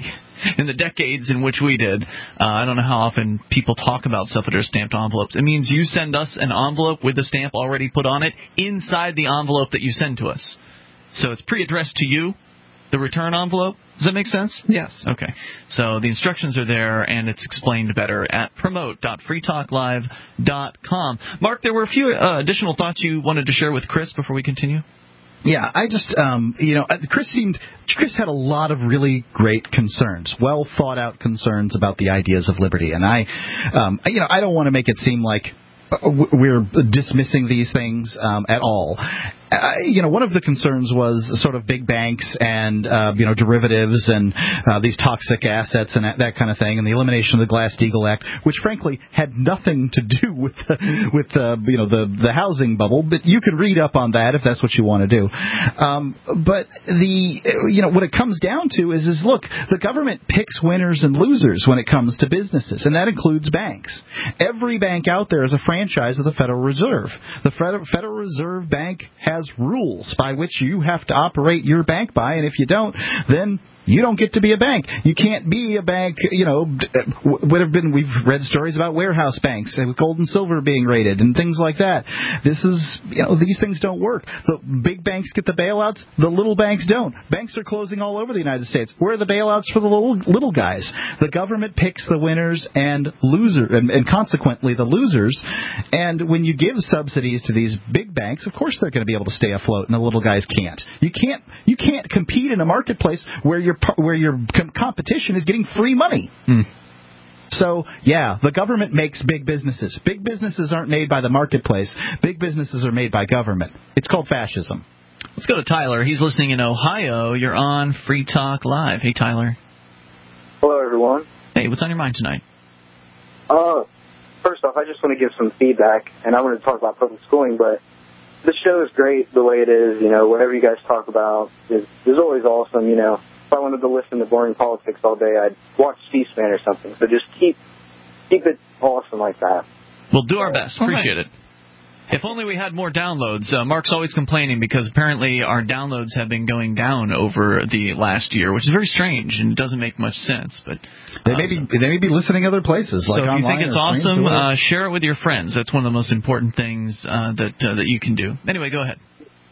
in the decades in which we did. Uh, I don't know how often people talk about self-addressed stamped envelopes. It means you send us an envelope with the stamp already put on it inside the envelope that you send to us. So it's pre-addressed to you, the return envelope. Does that make sense? Yes. Okay. So the instructions are there, and it's explained better at promote dot free talk live dot com. Mark, there were a few uh, additional thoughts you wanted to share with Chris before we continue. Yeah, I just, um, you know, Chris seemed, Chris had a lot of really great concerns, well thought out concerns about the ideas of liberty, and I, um, you know, I don't want to make it seem like we're dismissing these things um, at all. Uh, you know, one of the concerns was sort of big banks and, uh, you know, derivatives and uh, these toxic assets and that, that kind of thing, and the elimination of the Glass-Steagall Act, which frankly had nothing to do with, the, with uh, you know, the, the housing bubble. But you can read up on that if that's what you want to do. Um, but the, you know, what it comes down to is, is, look, the government picks winners and losers when it comes to businesses, and that includes banks. Every bank out there is a franchise of the Federal Reserve. The Federal Reserve Bank has rules by which you have to operate your bank by, and if you don't, then you don't get to be a bank. You can't be a bank, you know, would have been, we've read stories about warehouse banks with gold and silver being raided and things like that. This is, you know, these things don't work. The big banks get the bailouts, the little banks don't. Banks are closing all over the United States. Where are the bailouts for the little, little guys? The government picks the winners and loser, and, and consequently the losers. And when you give subsidies to these big banks, of course they're going to be able to stay afloat, and the little guys can't. You can't, you can't compete in a marketplace where you're where your com- competition is getting free money. Mm. So, yeah, the government makes big businesses. Big businesses aren't made by the marketplace. Big businesses are made by government. It's called fascism. Let's go to Tyler. He's listening in Ohio. You're on Free Talk Live. Hey, Tyler. everyone. Hey, what's on your mind tonight? Uh, first off, I just want to give some feedback, and I want to talk about public schooling, but the show is great the way it is. You know, whatever you guys talk about is, is always awesome. You know, if I wanted to listen to boring politics all day, I'd watch C-SPAN or something. So just keep keep it awesome like that. We'll do our best. Appreciate it. If only we had more downloads. Uh, Mark's always complaining because apparently our downloads have been going down over the last year, which is very strange and doesn't make much sense. But uh, they may be they may be listening other places. So like if you think it's awesome, or uh, share it with your friends. That's one of the most important things uh, that uh, that you can do. Anyway, go ahead.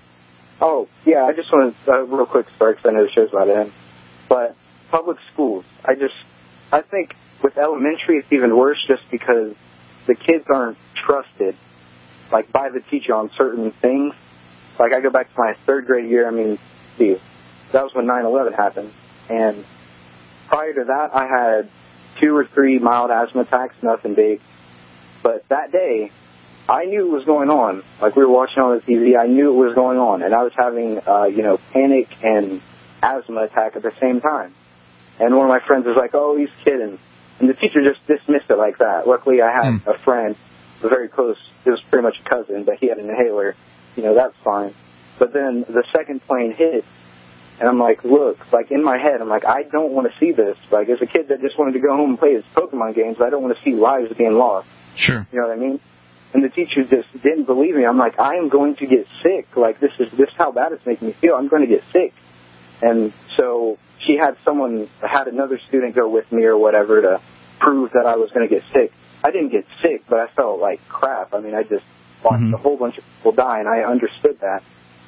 Oh, yeah, I just want to, uh, real quick, start because I know the show's about to end. But public schools, I just, I think with elementary it's even worse just because the kids aren't trusted, like, by the teacher on certain things. Like, I go back to my third grade year, I mean, see, that was when nine eleven happened. And prior to that, I had two or three mild asthma attacks, nothing big. But that day, I knew what was going on. Like, we were watching on the T V, I knew what was going on. And I was having, uh, you know, panic and asthma attack at the same time. And one of my friends was like, oh, he's kidding. And the teacher just dismissed it like that. Luckily, I had mm. a friend, very close, it was pretty much a cousin, but he had an inhaler. You know, that's fine. But then the second plane hit, and I'm like, look, like in my head, I'm like, I don't want to see this. Like, as a kid that just wanted to go home and play his Pokemon games, I don't want to see lives being lost. Sure. You know what I mean? And the teacher just didn't believe me. I'm like, I am going to get sick. Like, this is this is how bad it's making me feel. I'm going to get sick. And so she had someone, had another student go with me or whatever to prove that I was going to get sick. I didn't get sick, but I felt like crap. I mean, I just watched mm-hmm. a whole bunch of people die, and I understood that.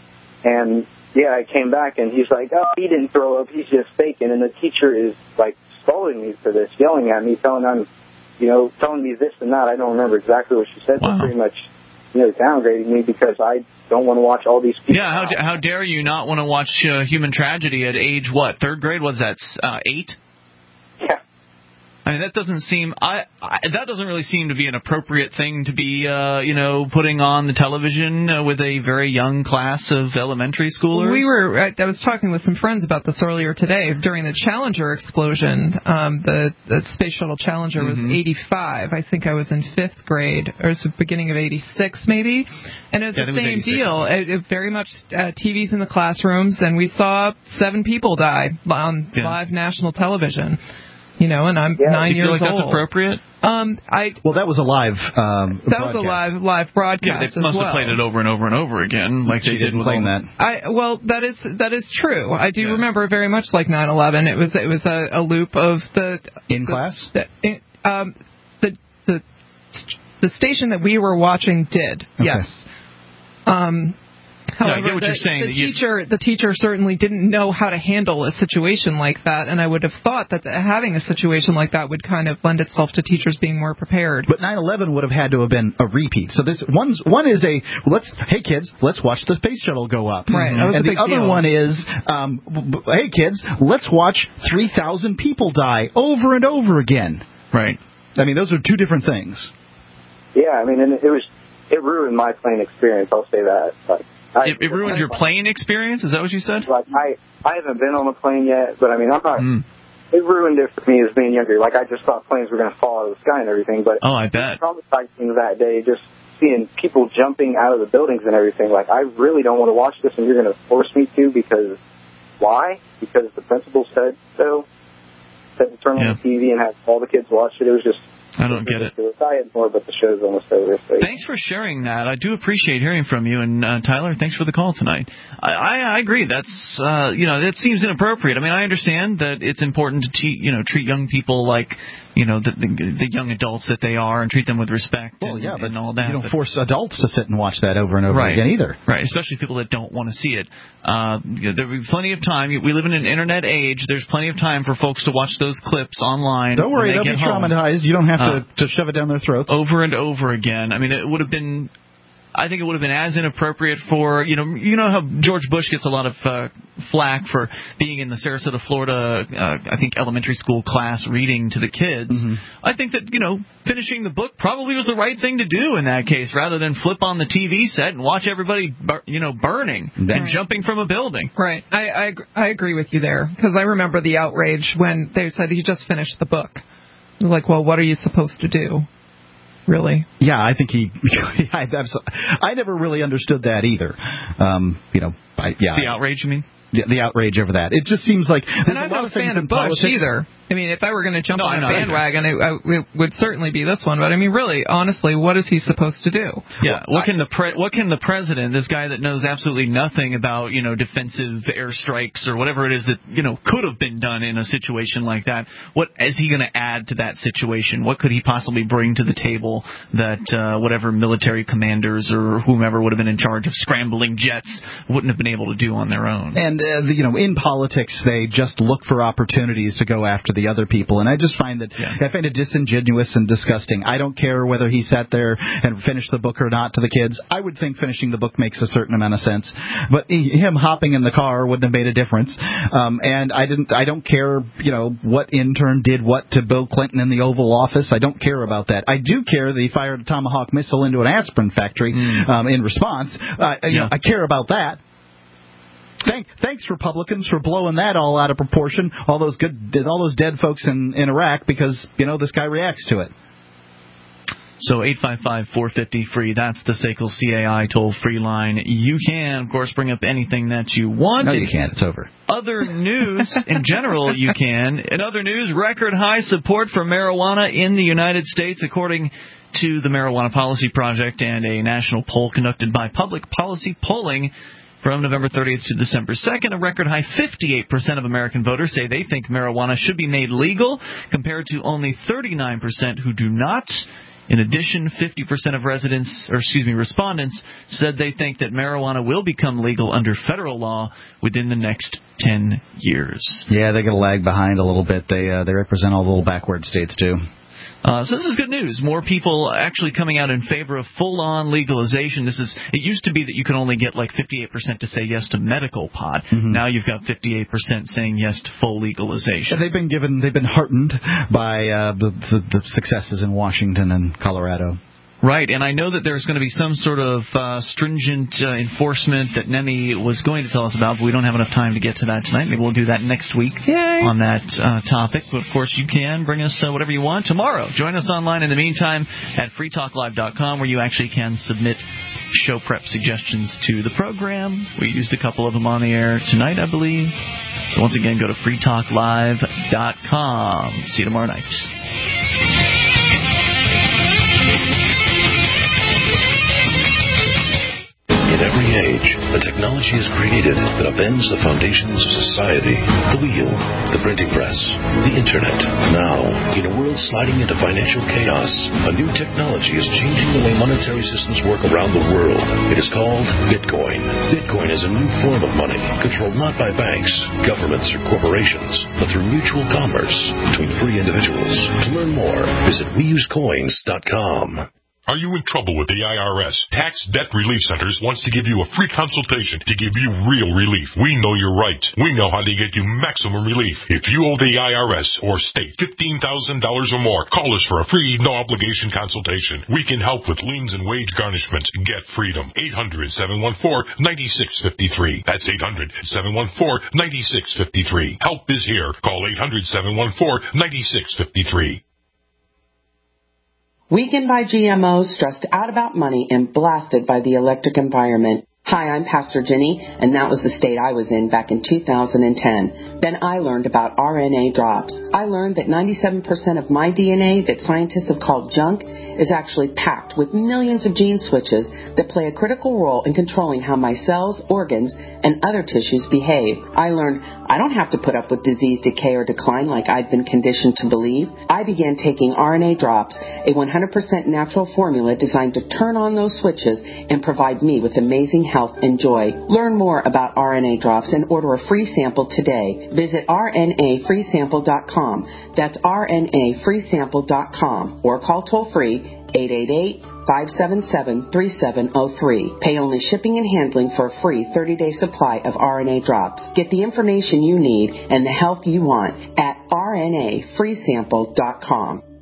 And, yeah, I came back, and he's like, oh, he didn't throw up. He's just faking. And the teacher is, like, scolding me for this, yelling at me, telling I'm, you know, telling me this and that. I don't remember exactly what she said, wow. but pretty much, you know, downgrading me because I don't want to watch all these people. Yeah, how, d- how dare you not want to watch uh, Human Tragedy at age, what, third grade? Was that uh, eight? Yeah. I mean, that doesn't seem I, I that doesn't really seem to be an appropriate thing to be, uh, you know, putting on the television uh, with a very young class of elementary schoolers. We were I, I was talking with some friends about this earlier today. During the Challenger explosion, um, the, the Space Shuttle Challenger was mm-hmm. eighty-five. I think I was in fifth grade, or it was the beginning of eighty-six, maybe. And it was yeah, the it same was deal. It, it very much uh, T Vs in the classrooms, and we saw seven people die on yeah. live national television. You know, and I'm yeah. nine Do you years feel like old. That's appropriate? Um, I well, that was a live. Um, that broadcast. was a live live broadcast. Yeah, they as must well. have played it over and over and over again, like she they did didn't with claim all... that. I well, that is that is true. I do yeah. remember very much like nine eleven. It was it was a, a loop of the in the, class. The, in, um, the the the station that we were watching did okay. yes. Um. However, no, I get what the, you're saying. The that teacher, the teacher certainly didn't know how to handle a situation like that, and I would have thought that the, having a situation like that would kind of lend itself to teachers being more prepared. But nine eleven would have had to have been a repeat. So this one's one is a well, let's hey kids, let's watch the space shuttle go up. Right. Mm-hmm. That was and a the big other deal. one is um, hey kids, let's watch three thousand people die over and over again. Right. I mean, those are two different things. Yeah, I mean, and it was it ruined my plane experience. I'll say that. Like, I, it, it ruined your plane experience? Is that what you said? Like I, I haven't been on a plane yet, but I mean, I'm not. Mm. It ruined it for me as being younger. Like I just thought planes were going to fall out of the sky and everything. But oh, I bet. Traumatizing that day, just seeing people jumping out of the buildings and everything. Like I really don't want to watch this, and you're going to force me to because why? Because the principal said so. Said to turn yeah. on the T V and have all the kids watch it. It was just. I don't get it. I had more, but the show's almost over. So. Thanks for sharing that. I do appreciate hearing from you. And uh, Tyler, thanks for the call tonight. I, I, I agree. That's uh, you know, that seems inappropriate. I mean, I understand that it's important to te- you know treat young people like you know the, the, the young adults that they are and treat them with respect. Well, and, yeah, but and all that. You don't but, force adults to sit and watch that over and over right, again either. Right, especially people that don't want to see it. Uh, there'll be plenty of time. We live in an internet age. There's plenty of time for folks to watch those clips online. Don't worry, they'll be traumatized. You don't have uh, to, to shove it down their throats. Over and over again. I mean, it would have been... I think it would have been as inappropriate for, you know, you know how George Bush gets a lot of uh, flack for being in the Sarasota, Florida, uh, I think elementary school class reading to the kids. Mm-hmm. I think that, you know, finishing the book probably was the right thing to do in that case, rather than flip on the T V set and watch everybody, bur- you know, burning right. and jumping from a building. Right. I, I, I agree with you there, because I remember the outrage when they said he just finished the book. It was like, well, what are you supposed to do? Really? Yeah, I think he. I, I never really understood that either. Um, you know, I, yeah. The outrage, you mean? The, the outrage over that. It just seems like. And I'm not a fan of Bush politics. either. I mean, if I were going to jump no, on a bandwagon, it, it would certainly be this one. But I mean, really, honestly, what is he supposed to do? Yeah, what can the pre- what can the president, this guy that knows absolutely nothing about, you know, defensive airstrikes or whatever it is that, you know, could have been done in a situation like that, what is he going to add to that situation? What could he possibly bring to the table that uh, whatever military commanders or whomever would have been in charge of scrambling jets wouldn't have been able to do on their own? And uh, you know, in politics, they just look for opportunities to go after the other people, and I just find that yeah. I find it disingenuous and disgusting. I don't care whether he sat there and finished the book or not to the kids. I would think finishing the book makes a certain amount of sense, but he, him hopping in the car wouldn't have made a difference. Um, and I didn't. I don't care, you know, what intern did what to Bill Clinton in the Oval Office. I don't care about that. I do care that he fired a Tomahawk missile into an aspirin factory mm. um, in response. Uh, you yeah. know, I care about that. Thank, thanks, Republicans, for blowing that all out of proportion. All those good, all those dead folks in, in Iraq, because you know this guy reacts to it. So eight five five, four five zero, free. That's the S A C L C A I toll-free line. You can, of course, bring up anything that you want. No, you can't. It's over. Other news, in general, you can. In other news, record high support for marijuana in the United States, according to the Marijuana Policy Project and a national poll conducted by Public Policy Polling. From November thirtieth to December second, a record high fifty-eight percent of American voters say they think marijuana should be made legal, compared to only thirty-nine percent who do not. In addition, fifty percent of residents, or excuse me, respondents said they think that marijuana will become legal under federal law within the next ten years. Yeah, they're going to lag behind a little bit. They uh, they represent all the little backward states too. Uh, so this is good news. More people actually coming out in favor of full-on legalization. This is. It used to be that you could only get like fifty-eight percent to say yes to medical pot. Mm-hmm. Now you've got fifty-eight percent saying yes to full legalization. Yeah, they've been given. They've been heartened by uh, the, the, the successes in Washington and Colorado. Right, and I know that there's going to be some sort of uh, stringent uh, enforcement that Nemi was going to tell us about, but we don't have enough time to get to that tonight. Maybe we'll do that next week Yay. on that uh, topic. But, of course, you can bring us uh, whatever you want tomorrow. Join us online in the meantime at free talk live dot com, where you actually can submit show prep suggestions to the program. We used a couple of them on the air tonight, I believe. So, once again, go to free talk live dot com. See you tomorrow night. In every age, a technology is created that upends the foundations of society. The wheel, the printing press, the internet. Now, in a world sliding into financial chaos, a new technology is changing the way monetary systems work around the world. It is called Bitcoin. Bitcoin is a new form of money, controlled not by banks, governments, or corporations, but through mutual commerce between free individuals. To learn more, visit we use coins dot com. Are you in trouble with the I R S? Tax Debt Relief Centers wants to give you a free consultation to give you real relief. We know you're right. We know how to get you maximum relief. If you owe the I R S or state fifteen thousand dollars or more, call us for a free, no-obligation consultation. We can help with liens and wage garnishments. Get freedom. eight hundred, seven one four, nine six five three. That's eight hundred, seven one four, nine six five three. Help is here. Call eight hundred, seven one four, nine six five three. Weakened by G M Os, stressed out about money, and blasted by the electric environment. Hi, I'm Pastor Jenny, and that was the state I was in back in two thousand ten. Then I learned about R N A drops. I learned that ninety-seven percent of my D N A that scientists have called junk is actually packed with millions of gene switches that play a critical role in controlling how my cells, organs, and other tissues behave. I learned I don't have to put up with disease, decay, or decline like I'd been conditioned to believe. I began taking R N A drops, a one hundred percent natural formula designed to turn on those switches and provide me with amazing health and joy. Learn more about R N A drops and order a free sample today. Visit R N A free sample dot com. That's R N A free sample dot com or call toll free eight eight eight, five seven seven, three seven zero three. Pay only shipping and handling for a free thirty-day supply of R N A drops. Get the information you need and the health you want at R N A free sample dot com.